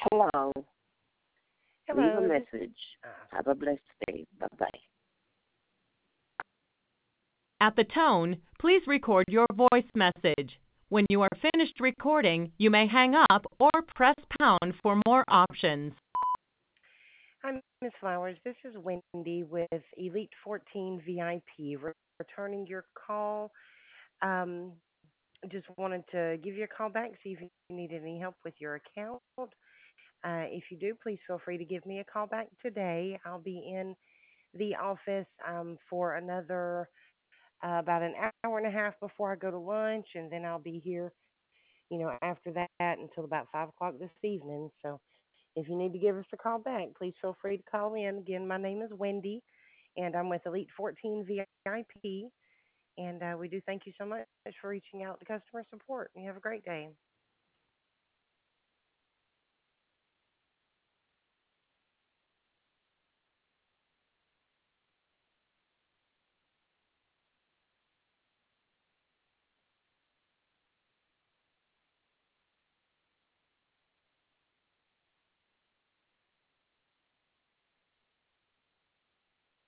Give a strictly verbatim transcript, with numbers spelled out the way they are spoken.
Hello. Leave a Hello. This. message. Uh, Have a blessed day. Bye bye. At the tone, please record your voice message. When you are finished recording, you may hang up or press pound for more options. Hi, Miss Flowers. This is Wendy with Elite fourteen V I P, re- returning your call. Um, just wanted to give you a call back, see if you needed any help with your account. Uh, if you do, please feel free to give me a call back today. I'll be in the office um, for another uh, about an hour and a half before I go to lunch, and then I'll be here, you know, after that until about five o'clock this evening. So if you need to give us a call back, please feel free to call in. Again, my name is Wendy, and I'm with Elite fourteen V I P. And uh, we do thank you so much for reaching out to customer support. You have a great day.